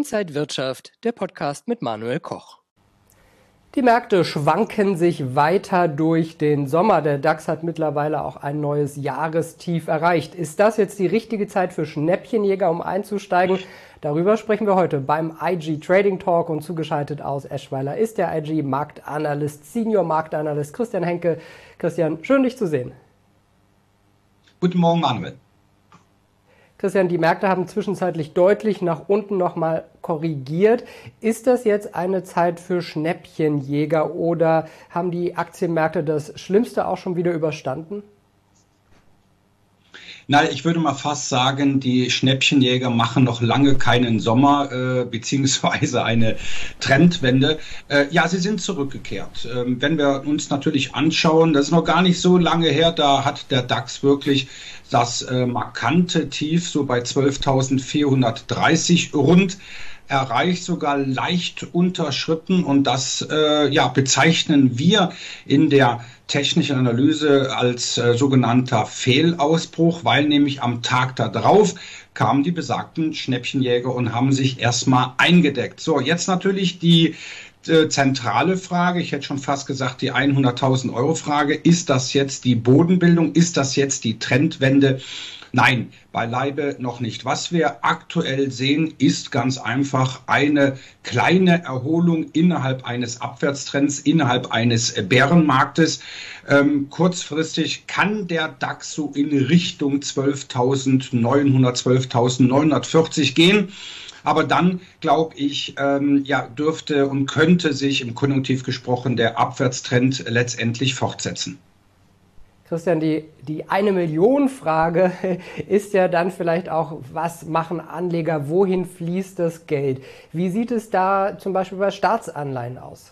Inside Wirtschaft, der Podcast mit Manuel Koch. Die Märkte schwanken sich weiter durch den Sommer. Der DAX hat mittlerweile auch ein neues Jahrestief erreicht. Ist das jetzt die richtige Zeit für Schnäppchenjäger, um einzusteigen? Darüber sprechen wir heute beim IG Trading Talk und zugeschaltet aus Eschweiler ist der IG Marktanalyst, Senior Marktanalyst Christian Henke. Christian, schön dich zu sehen. Guten Morgen, Manuel. Christian, die Märkte haben zwischenzeitlich deutlich nach unten nochmal korrigiert. Ist das jetzt eine Zeit für Schnäppchenjäger oder haben die Aktienmärkte das Schlimmste auch schon wieder überstanden? Nein, ich würde mal fast sagen, die Schnäppchenjäger machen noch lange keinen Sommer beziehungsweise eine Trendwende. Ja, sie sind zurückgekehrt. Wenn wir uns natürlich anschauen, das ist noch gar nicht so lange her, da hat der DAX wirklich das markante Tief so bei 12.430 rund erreicht, sogar leicht unterschritten, und das bezeichnen wir in der technischen Analyse als sogenannter Fehlausbruch, weil nämlich am Tag darauf kamen die besagten Schnäppchenjäger und haben sich erstmal eingedeckt. So, jetzt natürlich die zentrale Frage, ich hätte schon fast gesagt die 100.000 Euro Frage, ist das jetzt die Bodenbildung, ist das jetzt die Trendwende? Nein, beileibe noch nicht. Was wir aktuell sehen, ist ganz einfach eine kleine Erholung innerhalb eines Abwärtstrends, innerhalb eines Bärenmarktes. Kurzfristig kann der DAX so in Richtung 12.900, 12.940 gehen. Aber dann, glaube ich, dürfte und könnte sich im Konjunktiv gesprochen der Abwärtstrend letztendlich fortsetzen. Christian, die 1-Million-Frage ist ja dann vielleicht auch, was machen Anleger, wohin fließt das Geld? Wie sieht es da zum Beispiel bei Staatsanleihen aus?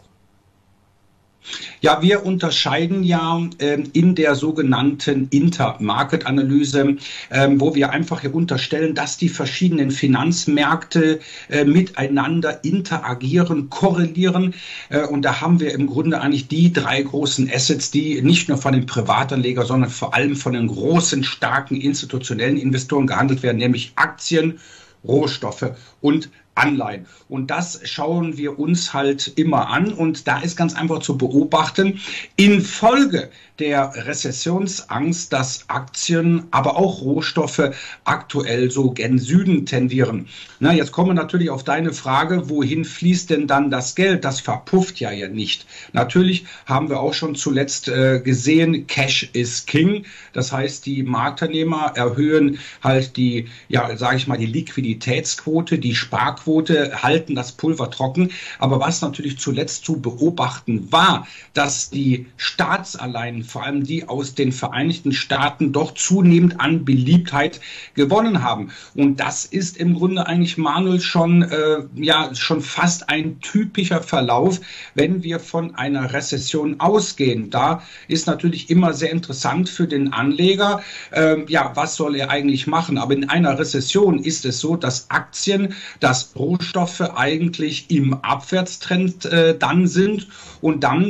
Ja, wir unterscheiden ja in der sogenannten Intermarket-Analyse, wo wir einfach hier unterstellen, dass die verschiedenen Finanzmärkte miteinander interagieren, korrelieren. Und da haben wir im Grunde eigentlich die drei großen Assets, die nicht nur von den Privatanlegern, sondern vor allem von den großen, starken institutionellen Investoren gehandelt werden, nämlich Aktien, Rohstoffe und Anleihen. Und das schauen wir uns halt immer an, und da ist ganz einfach zu beobachten, infolge der Rezessionsangst, dass Aktien, aber auch Rohstoffe aktuell so gen Süden tendieren. Na, jetzt kommen wir natürlich auf deine Frage, wohin fließt denn dann das Geld? Das verpufft ja nicht. Natürlich haben wir auch schon zuletzt gesehen, Cash is King. Das heißt, die Marktteilnehmer erhöhen halt die, die Liquiditätsquote, die Sparquote, halten das Pulver trocken. Aber was natürlich zuletzt zu beobachten war, dass die Staatsanleihen, vor allem die aus den Vereinigten Staaten, doch zunehmend an Beliebtheit gewonnen haben. Und das ist im Grunde eigentlich, Manuel, schon fast ein typischer Verlauf, wenn wir von einer Rezession ausgehen. Da ist natürlich immer sehr interessant für den Anleger, was soll er eigentlich machen? Aber in einer Rezession ist es so, dass Aktien, dass Rohstoffe eigentlich im Abwärtstrend dann sind, und dann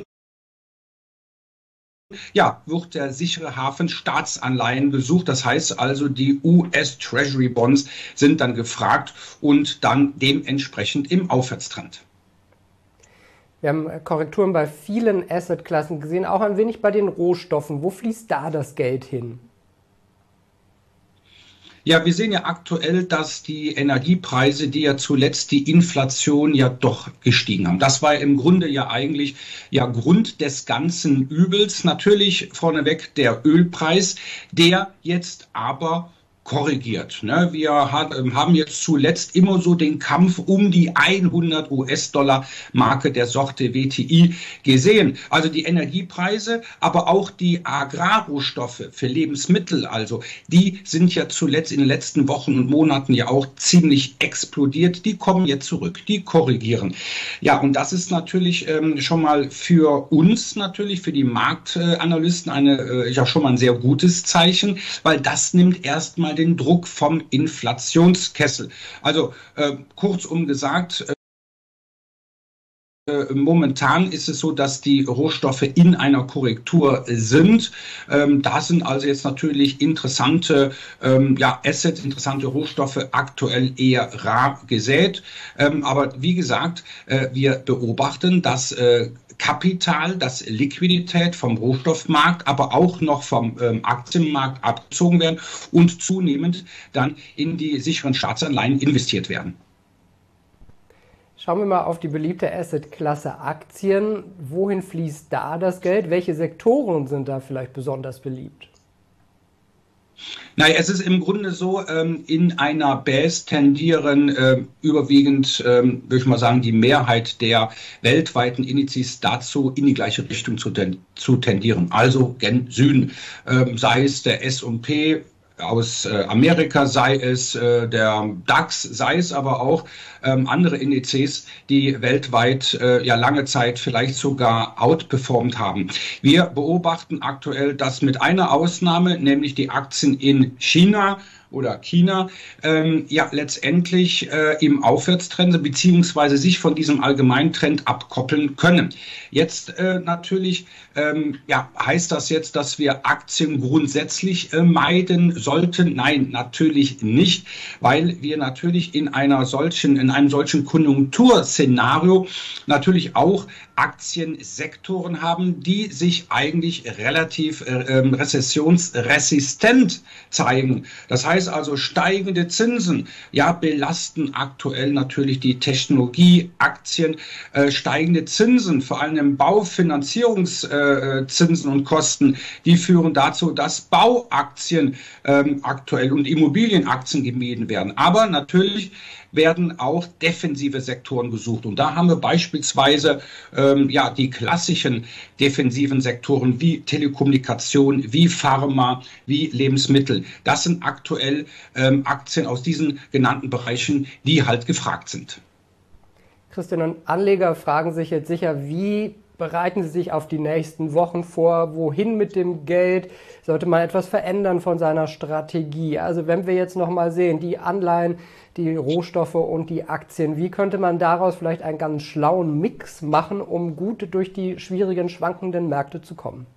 wird der sichere Hafen Staatsanleihen gesucht. Das heißt also, die US Treasury Bonds sind dann gefragt und dann dementsprechend im Aufwärtstrend. Wir haben Korrekturen bei vielen Assetklassen gesehen, auch ein wenig bei den Rohstoffen. Wo fließt da das Geld hin? Ja, wir sehen ja aktuell, dass die Energiepreise, die ja zuletzt die Inflation ja doch gestiegen haben. Das war im Grunde ja eigentlich Grund des ganzen Übels. Natürlich vorneweg der Ölpreis, der jetzt aber korrigiert. Wir haben jetzt zuletzt immer so den Kampf um die 100 US-Dollar-Marke der Sorte WTI gesehen. Also die Energiepreise, aber auch die Agrarrohstoffe für Lebensmittel, also die sind ja zuletzt in den letzten Wochen und Monaten ja auch ziemlich explodiert. Die kommen jetzt zurück, die korrigieren. Ja, und das ist natürlich schon mal für uns, natürlich für die Marktanalysten schon mal ein sehr gutes Zeichen, weil das nimmt erstmal den Druck vom Inflationskessel. Also kurzum gesagt, Momentan ist es so, dass die Rohstoffe in einer Korrektur sind. Da sind also jetzt natürlich interessante Assets, interessante Rohstoffe aktuell eher rar gesät. Aber wie gesagt, wir beobachten, dass Kapital, dass Liquidität vom Rohstoffmarkt, aber auch noch vom Aktienmarkt abgezogen werden und zunehmend dann in die sicheren Staatsanleihen investiert werden. Schauen wir mal auf die beliebte Assetklasse Aktien. Wohin fließt da das Geld? Welche Sektoren sind da vielleicht besonders beliebt? Naja, es ist im Grunde so, in einer Base tendieren überwiegend, würde ich mal sagen, die Mehrheit der weltweiten Indizes dazu, in die gleiche Richtung zu tendieren. Also gen Süden, sei es der S&P aus Amerika, sei es der DAX, sei es aber auch andere Indizes, die weltweit lange Zeit vielleicht sogar outperformt haben. Wir beobachten aktuell das mit einer Ausnahme, nämlich die Aktien in China oder China, letztendlich im Aufwärtstrend sind, beziehungsweise sich von diesem Allgemeintrend abkoppeln können. Jetzt natürlich heißt das jetzt, dass wir Aktien grundsätzlich meiden sollten? Nein, natürlich nicht, weil wir natürlich in einem solchen Konjunkturszenario natürlich auch Aktiensektoren haben, die sich eigentlich relativ rezessionsresistent zeigen. Das heißt also, steigende Zinsen belasten aktuell natürlich die Technologieaktien. Steigende Zinsen, vor allem im Baufinanzierungszinsen und Kosten, die führen dazu, dass Bauaktien aktuell und Immobilienaktien gemieden werden. Aber natürlich werden auch defensive Sektoren gesucht. Und da haben wir beispielsweise die klassischen defensiven Sektoren wie Telekommunikation, wie Pharma, wie Lebensmittel. Das sind aktuell Aktien aus diesen genannten Bereichen, die halt gefragt sind. Christian, und Anleger fragen sich jetzt sicher, wie bereiten Sie sich auf die nächsten Wochen vor? Wohin mit dem Geld? Sollte man etwas verändern von seiner Strategie? Also wenn wir jetzt nochmal sehen, die Anleihen, die Rohstoffe und die Aktien, wie könnte man daraus vielleicht einen ganz schlauen Mix machen, um gut durch die schwierigen, schwankenden Märkte zu kommen?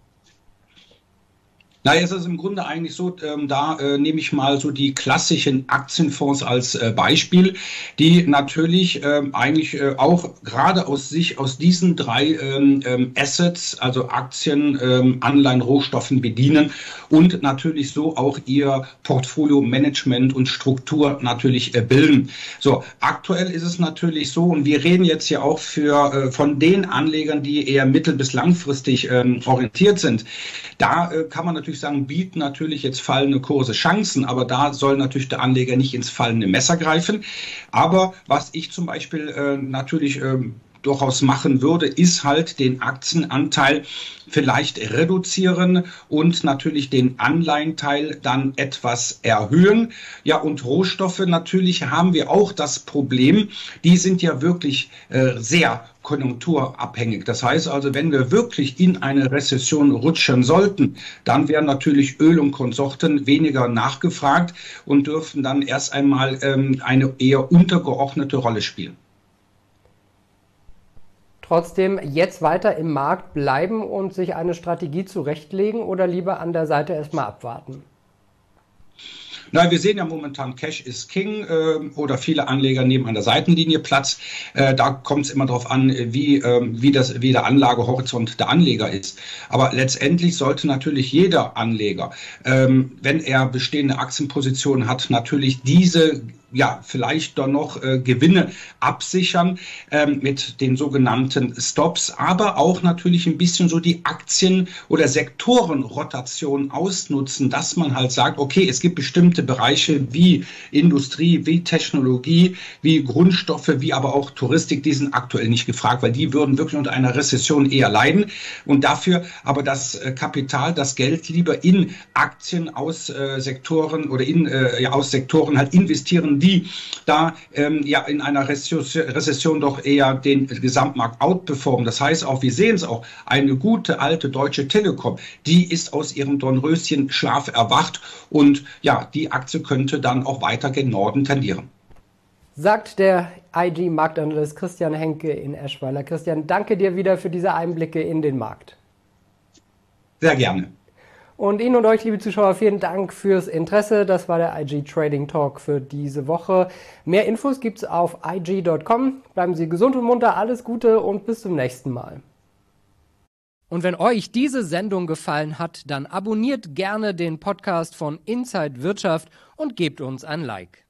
Naja, es ist im Grunde eigentlich so, nehme ich mal so die klassischen Aktienfonds als Beispiel, die natürlich auch gerade aus diesen drei Assets, also Aktien, Anleihen, Rohstoffen bedienen und natürlich so auch ihr Portfolio-Management und Struktur natürlich bilden. So, aktuell ist es natürlich so, und wir reden jetzt ja auch von den Anlegern, die eher mittel- bis langfristig orientiert sind. Da kann man natürlich sagen, bieten natürlich jetzt fallende Kurse Chancen, aber da soll natürlich der Anleger nicht ins fallende Messer greifen. Aber was ich zum Beispiel natürlich durchaus machen würde, ist halt den Aktienanteil vielleicht reduzieren und natürlich den Anleihenteil dann etwas erhöhen. Ja, und Rohstoffe natürlich haben wir auch das Problem, die sind ja wirklich sehr konjunkturabhängig. Das heißt also, wenn wir wirklich in eine Rezession rutschen sollten, dann wären natürlich Öl und Konsorten weniger nachgefragt und dürften dann erst einmal eine eher untergeordnete Rolle spielen. Trotzdem jetzt weiter im Markt bleiben und sich eine Strategie zurechtlegen oder lieber an der Seite erstmal abwarten? Na, wir sehen ja momentan, Cash is King oder viele Anleger nehmen an der Seitenlinie Platz. Da kommt es immer darauf an, wie der Anlagehorizont der Anleger ist. Aber letztendlich sollte natürlich jeder Anleger, wenn er bestehende Aktienpositionen hat, natürlich diese vielleicht dann noch Gewinne absichern mit den sogenannten Stops, aber auch natürlich ein bisschen so die Aktien- oder Sektorenrotation ausnutzen, dass man halt sagt, okay, es gibt bestimmte Bereiche wie Industrie, wie Technologie, wie Grundstoffe, wie aber auch Touristik, die sind aktuell nicht gefragt, weil die würden wirklich unter einer Rezession eher leiden und dafür aber das Kapital, das Geld lieber in Aktien aus Sektoren oder aus Sektoren halt investieren, die da in einer Rezession doch eher den Gesamtmarkt outperformen. Das heißt auch, wir sehen es auch, eine gute alte Deutsche Telekom, die ist aus ihrem Dornröschenschlaf erwacht und die Aktie könnte dann auch weiter gen Norden tendieren. sagt der IG-Marktanalyst Christian Henke in Eschweiler. Christian, danke dir wieder für diese Einblicke in den Markt. Sehr gerne. Und Ihnen und euch, liebe Zuschauer, vielen Dank fürs Interesse. Das war der IG Trading Talk für diese Woche. Mehr Infos gibt's auf IG.com. Bleiben Sie gesund und munter, alles Gute und bis zum nächsten Mal. Und wenn euch diese Sendung gefallen hat, dann abonniert gerne den Podcast von Inside Wirtschaft und gebt uns ein Like.